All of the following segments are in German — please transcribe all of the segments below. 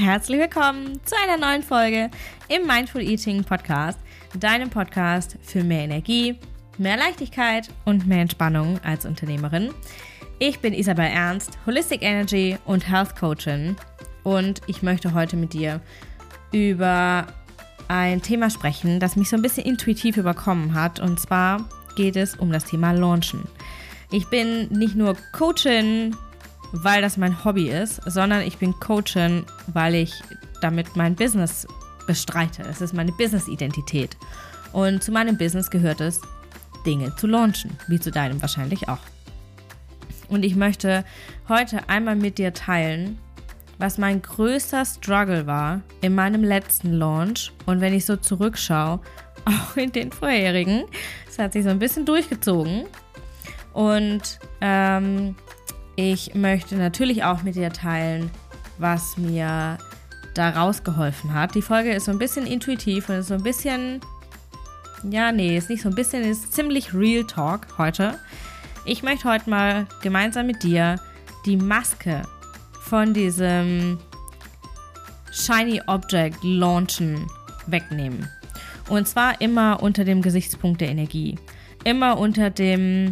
herzlich willkommen zu einer neuen Folge im Mindful Eating Podcast, deinem Podcast für mehr Energie, mehr Leichtigkeit und mehr Entspannung als Unternehmerin. Ich bin Isabel Ernst, Holistic Energy und Health Coachin und ich möchte heute mit dir über ein Thema sprechen, das mich so ein bisschen intuitiv überkommen hat, und zwar geht es um das Thema Launchen. Ich bin nicht nur Coachin, weil das mein Hobby ist, sondern ich bin Coachin, weil ich damit mein Business bestreite. Es ist meine Business-Identität. Und zu meinem Business gehört es, Dinge zu launchen, wie zu deinem wahrscheinlich auch. Und ich möchte heute einmal mit dir teilen, was mein größter Struggle war in meinem letzten Launch und wenn ich so zurückschaue, auch in den vorherigen. Es hat sich so ein bisschen durchgezogen und ich möchte natürlich auch mit dir teilen, was mir da rausgeholfen hat. Die Folge ist so ein bisschen intuitiv und ist so ein bisschen, ist nicht so ein bisschen, ist ziemlich Real Talk heute. Ich möchte heute mal gemeinsam mit dir die Maske von diesem Shiny Object Launchen wegnehmen. Und zwar immer unter dem Gesichtspunkt der Energie. Immer unter dem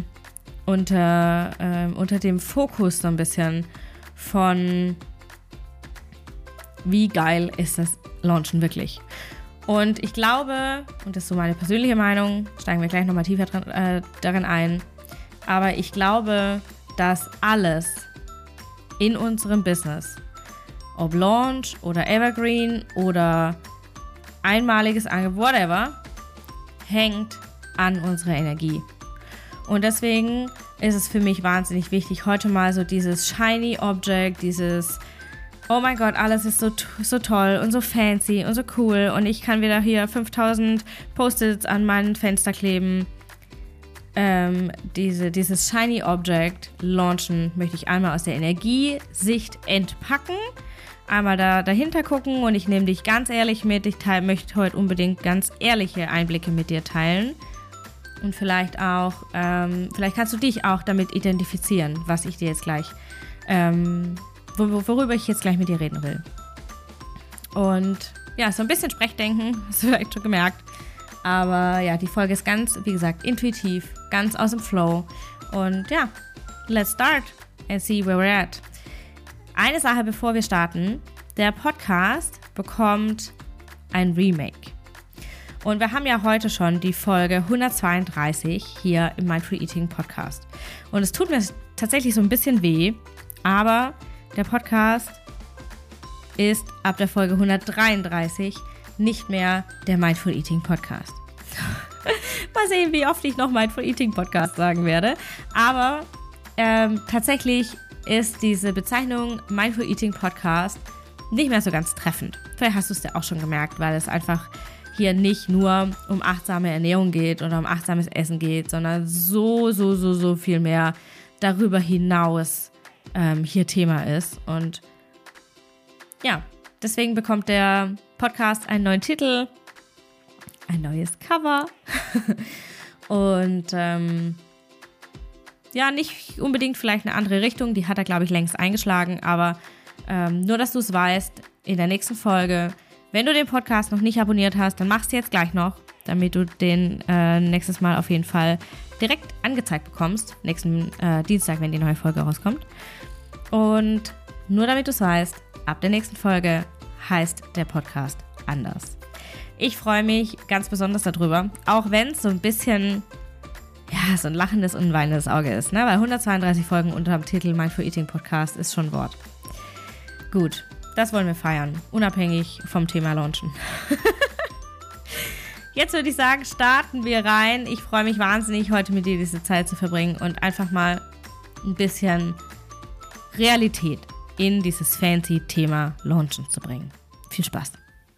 Fokus so ein bisschen von wie geil ist das Launchen wirklich. Und ich glaube, und das ist so meine persönliche Meinung, steigen wir gleich nochmal tiefer darin ein, aber ich glaube, dass alles in unserem Business, ob Launch oder Evergreen oder einmaliges Angebot, whatever, hängt an unserer Energie. Und deswegen ist es für mich wahnsinnig wichtig, heute mal so dieses Shiny Object, dieses oh mein Gott, alles ist so toll und so fancy und so cool und ich kann wieder hier 5000 Post-its an mein Fenster kleben. Dieses Shiny Object launchen möchte ich einmal aus der Energiesicht entpacken, einmal dahinter gucken und ich nehme dich ganz ehrlich mit. Ich möchte heute unbedingt ganz ehrliche Einblicke mit dir teilen. Und vielleicht kannst du dich auch damit identifizieren, was ich dir jetzt gleich, worüber ich jetzt gleich mit dir reden will. Und ja, so ein bisschen Sprechdenken, hast du vielleicht schon gemerkt. Aber ja, die Folge ist ganz, wie gesagt, intuitiv, ganz aus dem Flow. Und ja, let's start and see where we're at. Eine Sache, bevor wir starten: Der Podcast bekommt ein Remake. Und wir haben ja heute schon die Folge 132 hier im Mindful Eating Podcast. Und es tut mir tatsächlich so ein bisschen weh, aber der Podcast ist ab der Folge 133 nicht mehr der Mindful Eating Podcast. Mal sehen, wie oft ich noch Mindful Eating Podcast sagen werde. Aber tatsächlich ist diese Bezeichnung Mindful Eating Podcast nicht mehr so ganz treffend. Vielleicht hast du es ja auch schon gemerkt, weil es einfach hier nicht nur um achtsame Ernährung geht oder um achtsames Essen geht, sondern so viel mehr darüber hinaus hier Thema ist. Und ja, deswegen bekommt der Podcast einen neuen Titel, ein neues Cover und nicht unbedingt vielleicht eine andere Richtung, die hat er, glaube ich, längst eingeschlagen, aber nur, dass du es weißt, in der nächsten Folge, wenn du den Podcast noch nicht abonniert hast, dann machst du jetzt gleich noch, damit du den nächstes Mal auf jeden Fall direkt angezeigt bekommst. Nächsten Dienstag, wenn die neue Folge rauskommt. Und nur damit du es weißt, ab der nächsten Folge heißt der Podcast anders. Ich freue mich ganz besonders darüber, auch wenn es so ein bisschen so ein lachendes und ein weinendes Auge ist, ne? Weil 132 Folgen unter dem Titel Mindful Eating Podcast ist schon ein Wort. Gut. Das wollen wir feiern, unabhängig vom Thema Launchen. Jetzt würde ich sagen, starten wir rein. Ich freue mich wahnsinnig, heute mit dir diese Zeit zu verbringen und einfach mal ein bisschen Realität in dieses fancy Thema Launchen zu bringen. Viel Spaß.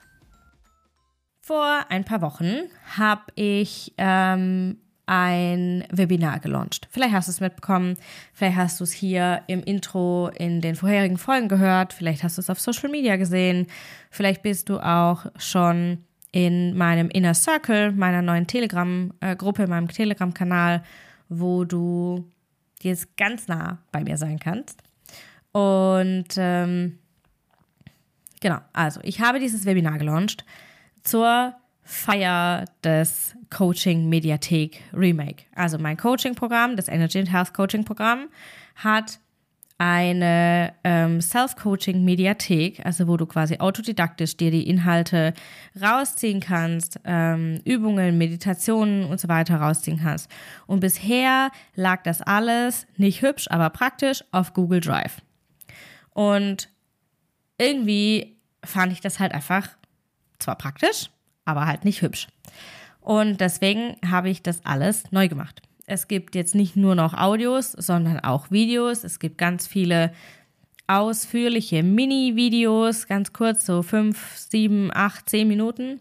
Vor ein paar Wochen habe ich ein Webinar gelauncht. Vielleicht hast du es mitbekommen, vielleicht hast du es hier im Intro in den vorherigen Folgen gehört, vielleicht hast du es auf Social Media gesehen, vielleicht bist du auch schon in meinem Inner Circle, meiner neuen Telegram-Gruppe, meinem Telegram-Kanal, wo du jetzt ganz nah bei mir sein kannst. Und Genau, also ich habe dieses Webinar gelauncht zur Feier des Coaching Mediathek Remake. Also mein Coaching-Programm, das Energy and Health Coaching-Programm, hat eine Self-Coaching-Mediathek, also wo du quasi autodidaktisch dir die Inhalte rausziehen kannst, Übungen, Meditationen und so weiter rausziehen kannst. Und bisher lag das alles nicht hübsch, aber praktisch auf Google Drive. Und irgendwie fand ich das halt einfach zwar praktisch, aber halt nicht hübsch. Und deswegen habe ich das alles neu gemacht. Es gibt jetzt nicht nur noch Audios, sondern auch Videos. Es gibt ganz viele ausführliche Mini-Videos, ganz kurz, so 5, 7, 8, 10 Minuten.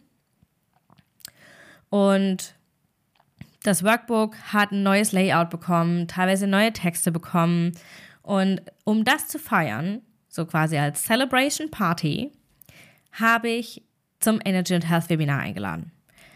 Und das Workbook hat ein neues Layout bekommen, teilweise neue Texte bekommen. Und um das zu feiern, so quasi als Celebration Party, habe ich zum Energy and Health Webinar eingeladen.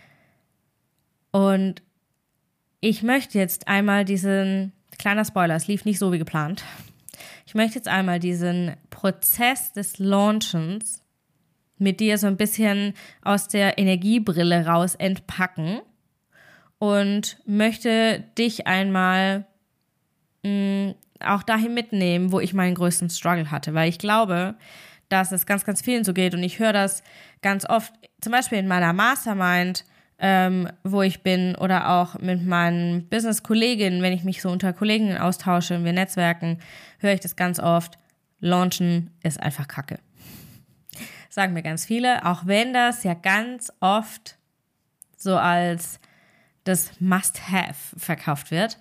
Und ich möchte jetzt einmal kleiner Spoiler, es lief nicht so wie geplant. Ich möchte jetzt einmal diesen Prozess des Launchens mit dir so ein bisschen aus der Energiebrille raus entpacken und möchte dich einmal auch dahin mitnehmen, wo ich meinen größten Struggle hatte, weil ich glaube, dass es ganz, ganz vielen so geht und ich höre das ganz oft, zum Beispiel in meiner Mastermind, wo ich bin oder auch mit meinen Business-Kolleginnen, wenn ich mich so unter Kolleginnen austausche und wir netzwerken, höre ich das ganz oft, Launchen ist einfach Kacke. Sagen mir ganz viele, auch wenn das ja ganz oft so als das Must-Have verkauft wird.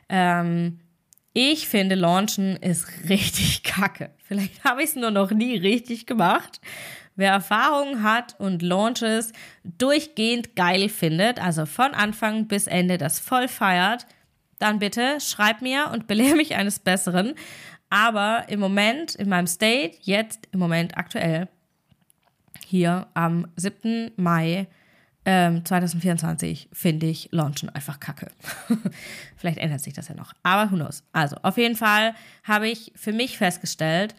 Ich finde, Launchen ist richtig Kacke. Vielleicht habe ich es nur noch nie richtig gemacht. Wer Erfahrung hat und Launches durchgehend geil findet, also von Anfang bis Ende das voll feiert, dann bitte schreib mir und belehre mich eines Besseren. Aber im Moment, in meinem State, jetzt im Moment aktuell, hier am 7. Mai 2024 finde ich Launchen einfach Kacke. Vielleicht ändert sich das ja noch, aber who knows. Also auf jeden Fall habe ich für mich festgestellt,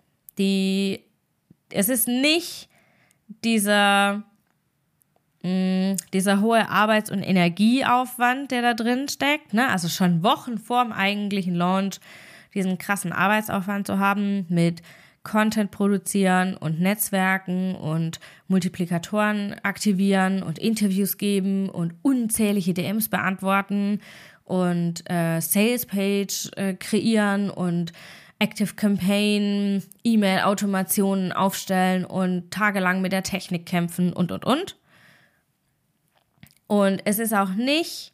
es ist nicht dieser hohe Arbeits- und Energieaufwand, der da drin steckt, ne? Also schon Wochen vor dem eigentlichen Launch diesen krassen Arbeitsaufwand zu haben mit Content produzieren und Netzwerken und Multiplikatoren aktivieren und Interviews geben und unzählige DMs beantworten und Salespage kreieren und Active Campaign, E-Mail-Automationen aufstellen und tagelang mit der Technik kämpfen und. Und es ist auch nicht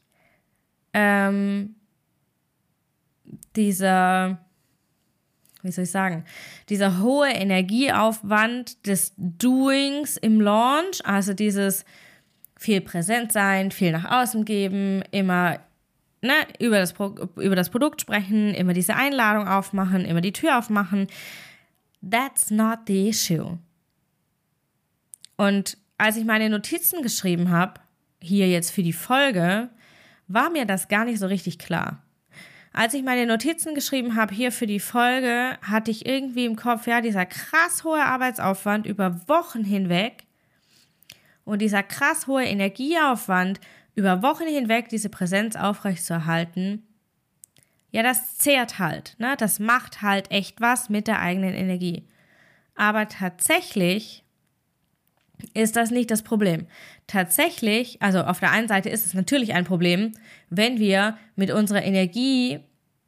dieser hohe Energieaufwand des Doings im Launch, also dieses viel präsent sein, viel nach außen geben, immer über das Produkt sprechen, immer diese Einladung aufmachen, immer die Tür aufmachen. That's not the issue. Und als ich meine Notizen geschrieben habe, hier jetzt für die Folge, war mir das gar nicht so richtig klar. Als ich meine Notizen geschrieben habe, hier für die Folge, hatte ich irgendwie im Kopf, ja, dieser krass hohe Arbeitsaufwand über Wochen hinweg und dieser krass hohe Energieaufwand über Wochen hinweg diese Präsenz aufrechtzuerhalten, ja, das zehrt halt, ne? Das macht halt echt was mit der eigenen Energie. Aber tatsächlich ist das nicht das Problem. Tatsächlich, also auf der einen Seite ist es natürlich ein Problem, wenn wir mit unserer Energie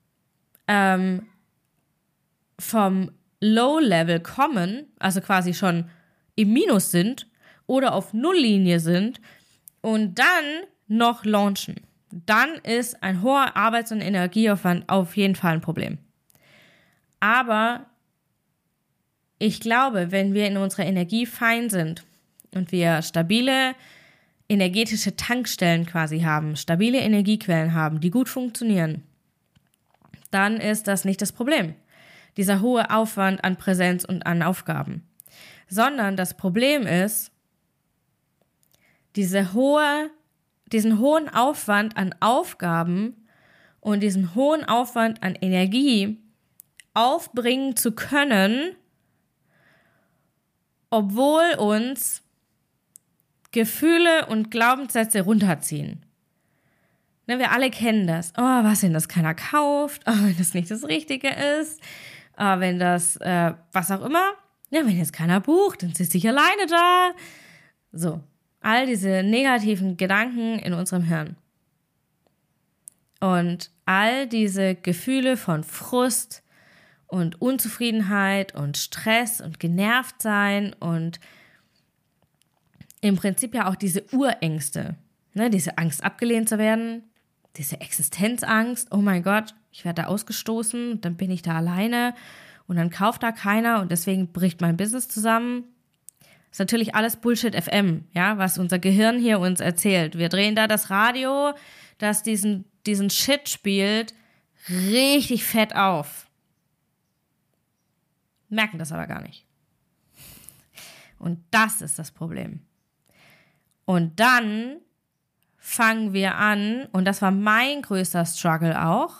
vom Low-Level kommen, also quasi schon im Minus sind oder auf Nulllinie sind und dann noch launchen. Dann ist ein hoher Arbeits- und Energieaufwand auf jeden Fall ein Problem. Aber ich glaube, wenn wir in unserer Energie fein sind und wir stabile energetische Tankstellen quasi haben, stabile Energiequellen haben, die gut funktionieren, dann ist das nicht das Problem, dieser hohe Aufwand an Präsenz und an Aufgaben. Sondern das Problem ist, diesen hohen Aufwand an Aufgaben und diesen hohen Aufwand an Energie aufbringen zu können, obwohl uns Gefühle und Glaubenssätze runterziehen. Ne, wir alle kennen das. Oh, was, wenn das keiner kauft? Oh, wenn das nicht das Richtige ist? Oh, wenn das, was auch immer. Ja, wenn jetzt keiner bucht, dann sitze ich alleine da. So, all diese negativen Gedanken in unserem Hirn. Und all diese Gefühle von Frust und Unzufriedenheit und Stress und genervt sein und im Prinzip ja auch diese Urängste, ne, diese Angst abgelehnt zu werden, diese Existenzangst, oh mein Gott, ich werde da ausgestoßen, dann bin ich da alleine und dann kauft da keiner und deswegen bricht mein Business zusammen. Das ist natürlich alles Bullshit FM, ja, was unser Gehirn hier uns erzählt. Wir drehen da das Radio, das diesen Shit spielt, richtig fett auf. Merken das aber gar nicht. Und das ist das Problem. Und dann fangen wir an, und das war mein größter Struggle auch,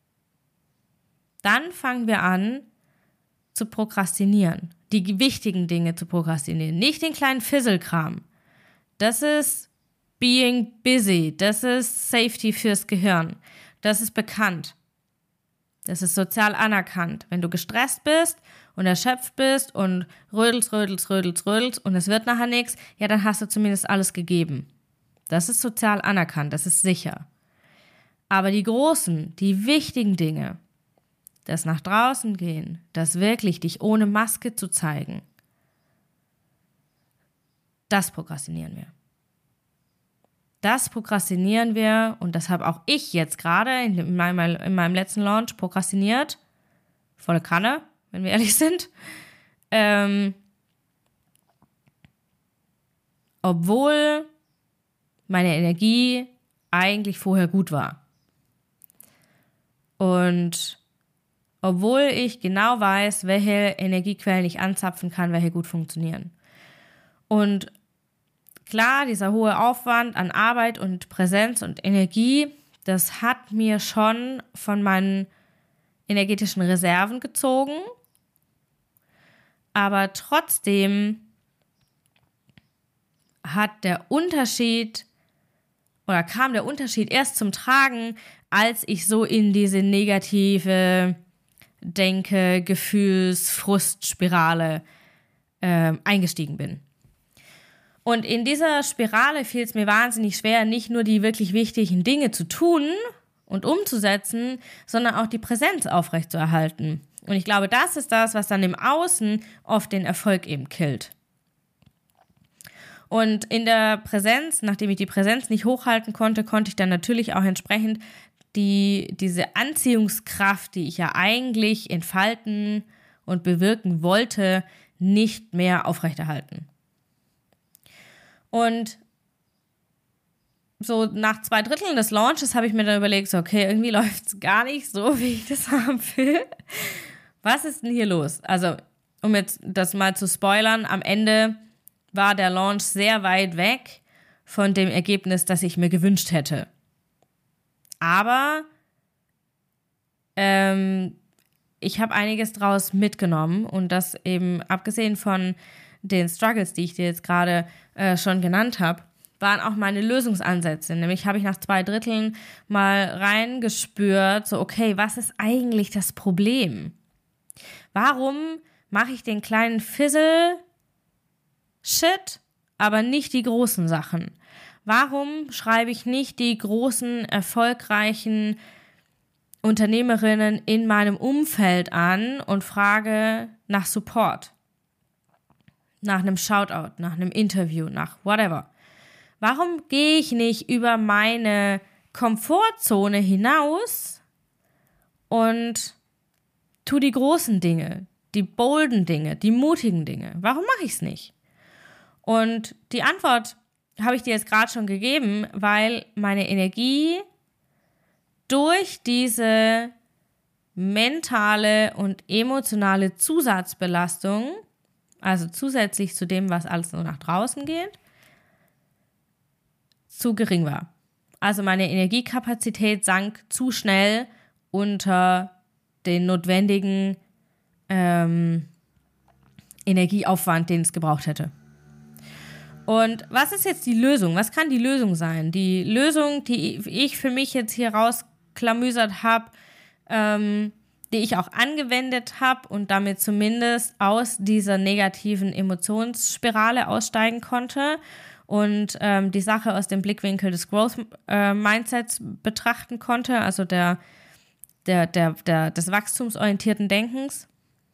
dann fangen wir an zu prokrastinieren, die wichtigen Dinge zu prokrastinieren, nicht den kleinen Fisselkram. Das ist being busy, das ist Safety fürs Gehirn, das ist bekannt, das ist sozial anerkannt. Wenn du gestresst bist und erschöpft bist und rödelst und es wird nachher nichts, ja, dann hast du zumindest alles gegeben. Das ist sozial anerkannt, das ist sicher. Aber die großen, die wichtigen Dinge, das nach draußen gehen, das wirklich dich ohne Maske zu zeigen, das prokrastinieren wir. Das prokrastinieren wir und das habe auch ich jetzt gerade in meinem letzten Launch prokrastiniert. Volle Kanne, wenn wir ehrlich sind. Obwohl meine Energie eigentlich vorher gut war. Und obwohl ich genau weiß, welche Energiequellen ich anzapfen kann, welche gut funktionieren. Und klar, dieser hohe Aufwand an Arbeit und Präsenz und Energie, das hat mir schon von meinen energetischen Reserven gezogen. Aber trotzdem kam der Unterschied erst zum Tragen, als ich so in diese negative Gefühls-Frustspirale eingestiegen bin. Und in dieser Spirale fiel es mir wahnsinnig schwer, nicht nur die wirklich wichtigen Dinge zu tun und umzusetzen, sondern auch die Präsenz aufrechtzuerhalten. Und ich glaube, das ist das, was dann im Außen oft den Erfolg eben killt. Und in der Präsenz, nachdem ich die Präsenz nicht hochhalten konnte, konnte ich dann natürlich auch entsprechend diese Anziehungskraft, die ich ja eigentlich entfalten und bewirken wollte, nicht mehr aufrechterhalten. Und so nach 2/3 des Launches habe ich mir dann überlegt, so okay, irgendwie läuft es gar nicht so, wie ich das haben will. Was ist denn hier los? Also, um jetzt das mal zu spoilern, am Ende war der Launch sehr weit weg von dem Ergebnis, das ich mir gewünscht hätte. Aber ich habe einiges draus mitgenommen und das eben abgesehen von den Struggles, die ich dir jetzt gerade schon genannt habe, waren auch meine Lösungsansätze. Nämlich habe ich nach 2/3 mal reingespürt, so okay, was ist eigentlich das Problem? Warum mache ich den kleinen Fizzle-Shit, aber nicht die großen Sachen? Warum schreibe ich nicht die großen, erfolgreichen Unternehmerinnen in meinem Umfeld an und frage nach Support? Nach einem Shoutout, nach einem Interview, nach whatever. Warum gehe ich nicht über meine Komfortzone hinaus und tu die großen Dinge, die bolden Dinge, die mutigen Dinge? Warum mache ich es nicht? Und die Antwort habe ich dir jetzt gerade schon gegeben, weil meine Energie durch diese mentale und emotionale Zusatzbelastung, also zusätzlich zu dem, was alles nur nach draußen geht, zu gering war. Also meine Energiekapazität sank zu schnell unter den notwendigen Energieaufwand, den es gebraucht hätte. Und was ist jetzt die Lösung? Was kann die Lösung sein? Die Lösung, die ich für mich jetzt hier rausklamüsert habe, die ich auch angewendet habe und damit zumindest aus dieser negativen Emotionsspirale aussteigen konnte und die Sache aus dem Blickwinkel des Growth-Mindsets betrachten konnte, also des wachstumsorientierten Denkens.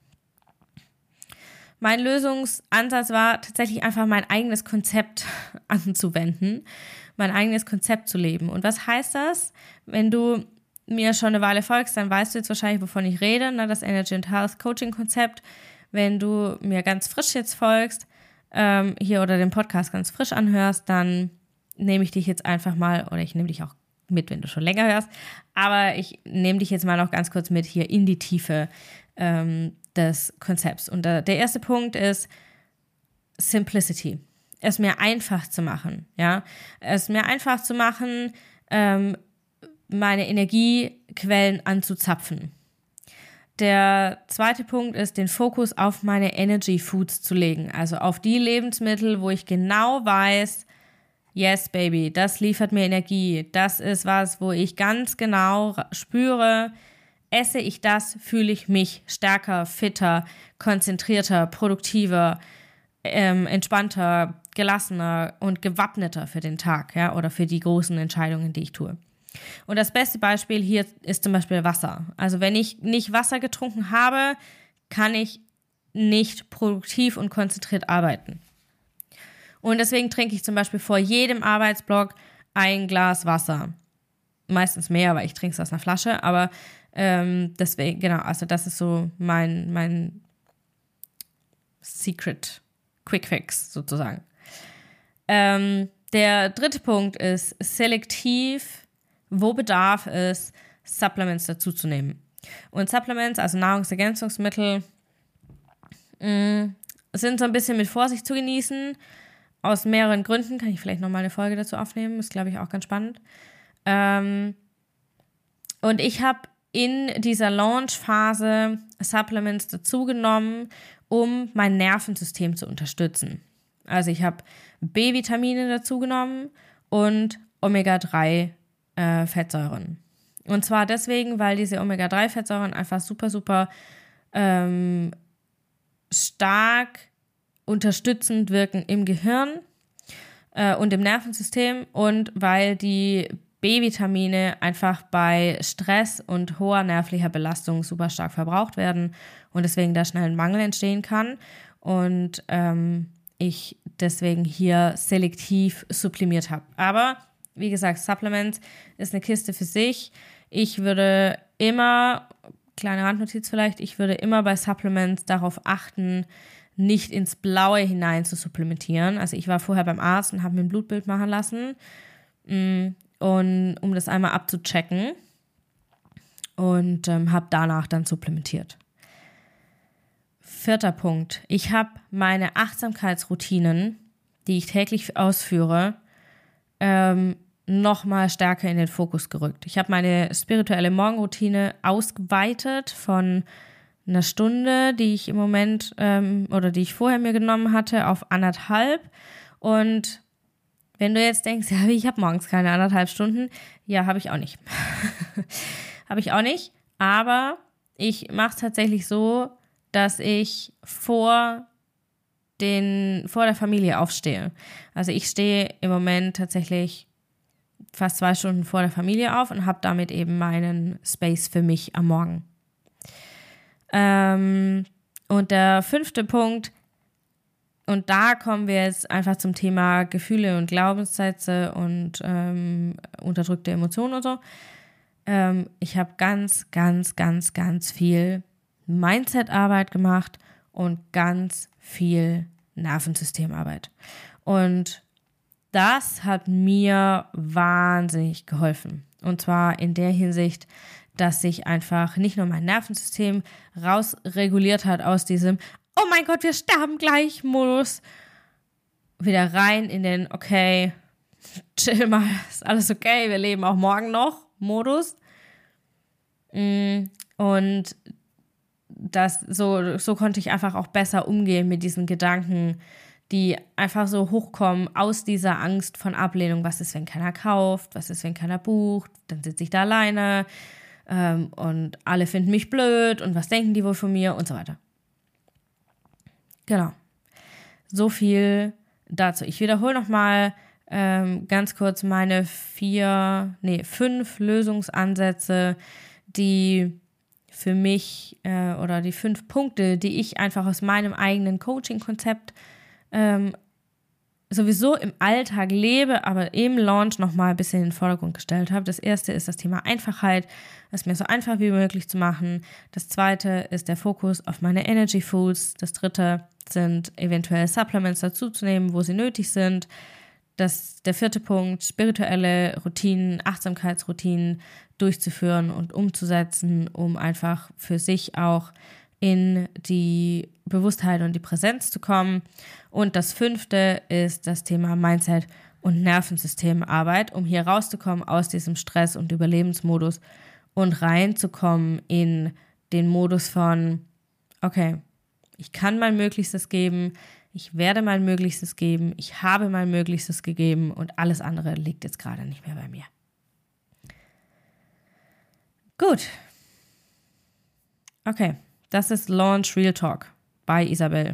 Mein Lösungsansatz war tatsächlich einfach mein eigenes Konzept anzuwenden, mein eigenes Konzept zu leben. Und was heißt das? Wenn du mir schon eine Weile folgst, dann weißt du jetzt wahrscheinlich, wovon ich rede, ne? Das Energy and Health Coaching Konzept. Wenn du mir ganz frisch jetzt folgst, hier oder den Podcast ganz frisch anhörst, dann nehme ich dich jetzt einfach mal, oder ich nehme dich auch mit, wenn du schon länger hörst, aber ich nehme dich jetzt mal noch ganz kurz mit hier in die Tiefe des Konzepts. Und der erste Punkt ist Simplicity. Es mir einfach zu machen, ja. Es mir einfach zu machen, meine Energiequellen anzuzapfen. Der zweite Punkt ist, den Fokus auf meine Energy Foods zu legen. Also auf die Lebensmittel, wo ich genau weiß, yes, baby, das liefert mir Energie. Das ist was, wo ich ganz genau spüre, esse ich das, fühle ich mich stärker, fitter, konzentrierter, produktiver, entspannter, gelassener und gewappneter für den Tag, ja, oder für die großen Entscheidungen, die ich tue. Und das beste Beispiel hier ist zum Beispiel Wasser. Also wenn ich nicht Wasser getrunken habe, kann ich nicht produktiv und konzentriert arbeiten. Und deswegen trinke ich zum Beispiel vor jedem Arbeitsblock ein Glas Wasser. Meistens mehr, weil ich trinke es aus einer Flasche, aber deswegen, genau, also das ist so mein Secret Quick Fix sozusagen. Der dritte Punkt ist selektiv, wo bedarf es, Supplements dazuzunehmen. Und Supplements, also Nahrungsergänzungsmittel, sind so ein bisschen mit Vorsicht zu genießen. Aus mehreren Gründen, kann ich vielleicht nochmal eine Folge dazu aufnehmen, ist, glaube ich, auch ganz spannend. Und ich habe in dieser Launch-Phase Supplements dazugenommen, um mein Nervensystem zu unterstützen. Also ich habe B-Vitamine dazugenommen und Omega-3 Fettsäuren. Und zwar deswegen, weil diese Omega-3-Fettsäuren einfach super, super stark unterstützend wirken im Gehirn und im Nervensystem und weil die B-Vitamine einfach bei Stress und hoher nervlicher Belastung super stark verbraucht werden und deswegen da schnell ein Mangel entstehen kann und ich deswegen hier selektiv sublimiert habe. Aber wie gesagt, Supplements ist eine Kiste für sich. Ich würde immer, kleine Randnotiz vielleicht, ich würde immer bei Supplements darauf achten, nicht ins Blaue hinein zu supplementieren. Also ich war vorher beim Arzt und habe mir ein Blutbild machen lassen, und um das einmal abzuchecken und habe danach dann supplementiert. Vierter Punkt. Ich habe meine Achtsamkeitsroutinen, die ich täglich ausführe, noch mal stärker in den Fokus gerückt. Ich habe meine spirituelle Morgenroutine ausgeweitet von einer Stunde, die ich im Moment oder die ich vorher mir genommen hatte, auf 1,5. Und wenn du jetzt denkst, ja, ich habe morgens keine 1,5 Stunden, ja, habe ich auch nicht. Habe ich auch nicht, aber ich mache es tatsächlich so, dass ich vor der Familie aufstehe. Also ich stehe im Moment tatsächlich fast 2 Stunden vor der Familie auf und habe damit eben meinen Space für mich am Morgen. Und der 5. Punkt, und da kommen wir jetzt einfach zum Thema Gefühle und Glaubenssätze und unterdrückte Emotionen und so. Ich habe ganz, ganz, ganz, ganz viel Mindset-Arbeit gemacht und ganz viel Nervensystemarbeit. Und das hat mir wahnsinnig geholfen. Und zwar in der Hinsicht, dass sich einfach nicht nur mein Nervensystem rausreguliert hat aus diesem oh mein Gott, wir sterben gleich Modus, wieder rein in den okay, chill mal, ist alles okay, wir leben auch morgen noch Modus. Und so konnte ich einfach auch besser umgehen mit diesen Gedanken, die einfach so hochkommen aus dieser Angst von Ablehnung. Was ist, wenn keiner kauft? Was ist, wenn keiner bucht? Dann sitze ich da alleine und alle finden mich blöd und was denken die wohl von mir und so weiter. Genau. So viel dazu. Ich wiederhole nochmal ganz kurz meine 5 Lösungsansätze, die für mich oder die 5 Punkte, die ich einfach aus meinem eigenen Coaching-Konzept sowieso im Alltag lebe, aber im Launch nochmal ein bisschen in den Vordergrund gestellt habe. Das erste ist das Thema Einfachheit, es mir so einfach wie möglich zu machen. Das zweite ist der Fokus auf meine Energy Foods. Das dritte sind eventuell Supplements dazuzunehmen, wo sie nötig sind. Der vierte Punkt, spirituelle Routinen, Achtsamkeitsroutinen durchzuführen und umzusetzen, um einfach für sich auch in die Bewusstheit und die Präsenz zu kommen. Und das 5. ist das Thema Mindset und Nervensystemarbeit, um hier rauszukommen aus diesem Stress- und Überlebensmodus und reinzukommen in den Modus von, okay, ich kann mein Möglichstes geben, ich werde mein Möglichstes geben, ich habe mein Möglichstes gegeben und alles andere liegt jetzt gerade nicht mehr bei mir. Gut. Okay, das ist Launch Real Talk bei Isabel.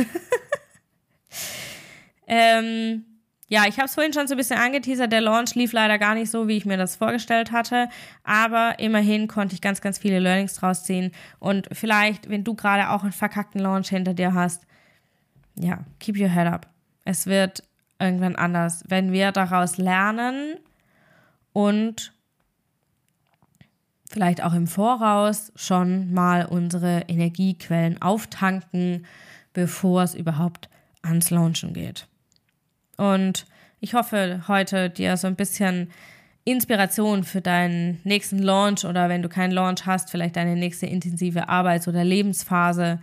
Ja, ich habe es vorhin schon so ein bisschen angeteasert, der Launch lief leider gar nicht so, wie ich mir das vorgestellt hatte, aber immerhin konnte ich ganz, ganz viele Learnings draus ziehen und vielleicht, wenn du gerade auch einen verkackten Launch hinter dir hast, ja, keep your head up. Es wird irgendwann anders, wenn wir daraus lernen und vielleicht auch im Voraus schon mal unsere Energiequellen auftanken, bevor es überhaupt ans Launchen geht. Und ich hoffe, heute dir so ein bisschen Inspiration für deinen nächsten Launch oder wenn du keinen Launch hast, vielleicht deine nächste intensive Arbeits- oder Lebensphase,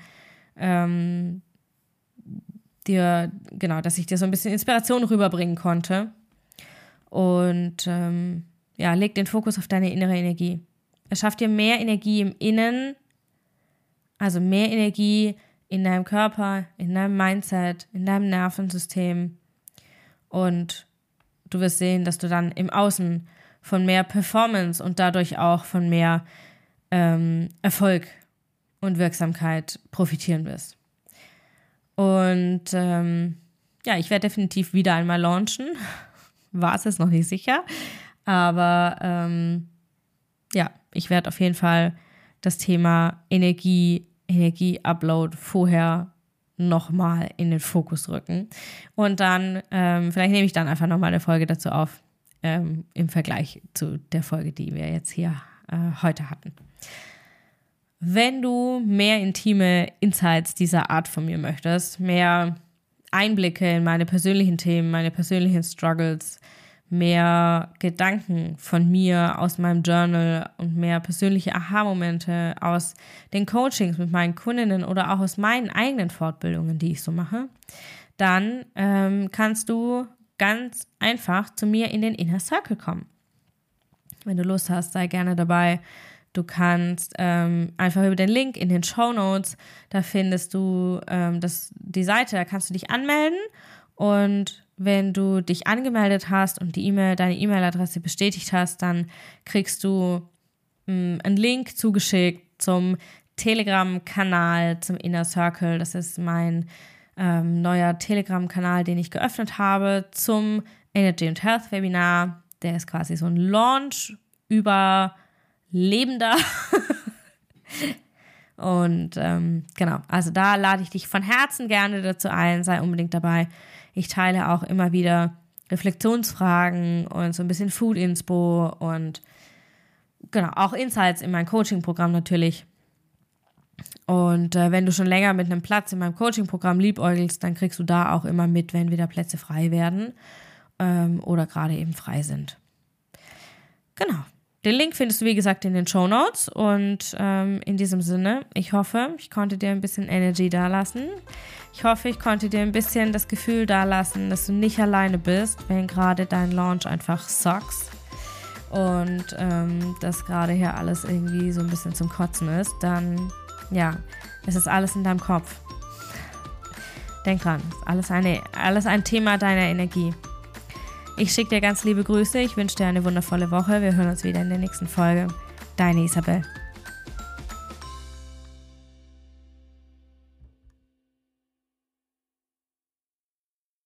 dass ich dir so ein bisschen Inspiration rüberbringen konnte. Und leg den Fokus auf deine innere Energie. Es schafft dir mehr Energie im Innen, also mehr Energie in deinem Körper, in deinem Mindset, in deinem Nervensystem. Und du wirst sehen, dass du dann im Außen von mehr Performance und dadurch auch von mehr Erfolg und Wirksamkeit profitieren wirst. Und ich werde definitiv wieder einmal launchen. War es jetzt noch nicht sicher. Aber ich werde auf jeden Fall das Thema Energie-Upload vorher nochmal in den Fokus rücken. Und dann, vielleicht nehme ich dann einfach nochmal eine Folge dazu auf, im Vergleich zu der Folge, die wir jetzt hier heute hatten. Wenn du mehr intime Insights dieser Art von mir möchtest, mehr Einblicke in meine persönlichen Themen, meine persönlichen Struggles, mehr Gedanken von mir aus meinem Journal und mehr persönliche Aha-Momente aus den Coachings mit meinen Kundinnen oder auch aus meinen eigenen Fortbildungen, die ich so mache, dann kannst du ganz einfach zu mir in den Inner Circle kommen. Wenn du Lust hast, sei gerne dabei. Du kannst einfach über den Link in den Shownotes, da findest du die Seite, da kannst du dich anmelden und wenn du dich angemeldet hast und deine E-Mail-Adresse bestätigt hast, dann kriegst du einen Link zugeschickt zum Telegram-Kanal, zum Inner Circle. Das ist mein neuer Telegram-Kanal, den ich geöffnet habe zum Energy and Health Webinar. Der ist quasi so ein Launch über Lebender. Und also da lade ich dich von Herzen gerne dazu ein, sei unbedingt dabei. Ich teile auch immer wieder Reflexionsfragen und so ein bisschen Food-Inspo und auch Insights in mein Coaching-Programm natürlich. Und wenn du schon länger mit einem Platz in meinem Coaching-Programm liebäugelst, dann kriegst du da auch immer mit, wenn wieder Plätze frei werden oder gerade eben frei sind. Genau. Den Link findest du, wie gesagt, in den Shownotes und in diesem Sinne, ich hoffe, ich konnte dir ein bisschen Energy dalassen. Ich hoffe, ich konnte dir ein bisschen das Gefühl dalassen, dass du nicht alleine bist, wenn gerade dein Launch einfach sucks und dass gerade hier alles irgendwie so ein bisschen zum Kotzen ist. Dann ja, es ist alles in deinem Kopf. Denk dran, alles ein Thema deiner Energie. Ich schicke dir ganz liebe Grüße, ich wünsche dir eine wundervolle Woche. Wir hören uns wieder in der nächsten Folge. Deine Isabel.